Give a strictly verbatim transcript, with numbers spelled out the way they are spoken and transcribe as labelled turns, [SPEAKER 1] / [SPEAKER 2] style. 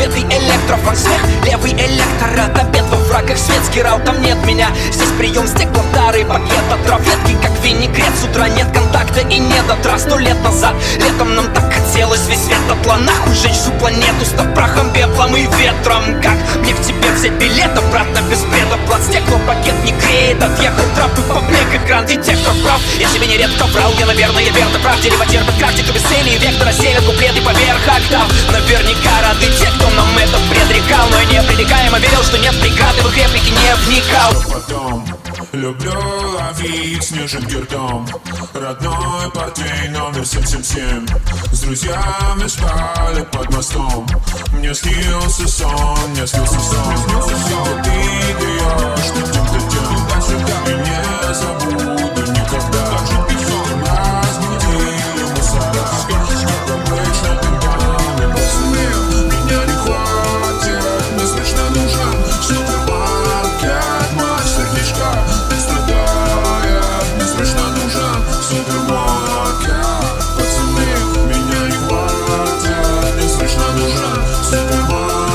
[SPEAKER 1] цвет и электрофон. Смех, левый электорат, обед во фраках, светский рау, там нет меня. Здесь прием стеклотары, пакет от ветки, как винегрет. С утра нет контакта и нет отра. Сто лет назад, летом нам так хотелось весь свет отла. Нахуй жечь всю планету, став прахом, пеплом и ветром. Как мне к тебе взять билет обратно без предоплат? Стекло пакет не греет, отъехал трап и поблек экран. Детектор прав, я себе нередко врал. Я, наверное, верно прав, дерево терпит практику без цели и вектора. Селят куплеты поверх октав. Наверняка рады те, кто нам это предрекал. Но я непререкаемо верил, что нет преград, и в их реплики не вникал.
[SPEAKER 2] Потом люблю ловить снежинки ртом. Родной портвей номер семь семь семь. С друзьями спали под мостом. Мне снился сон, мне снился сон. Ты даешь, ты тем, ты тем. И не забуду никогда. Разбудили мусора. Как обычно туманы посумел. Меня не хватит, мне срочно нужен супермаркет. Мой сердечко страдает, мне срочно нужен супермаркет. Пацаны, меня не хватит, мне срочно нужен супермаркет.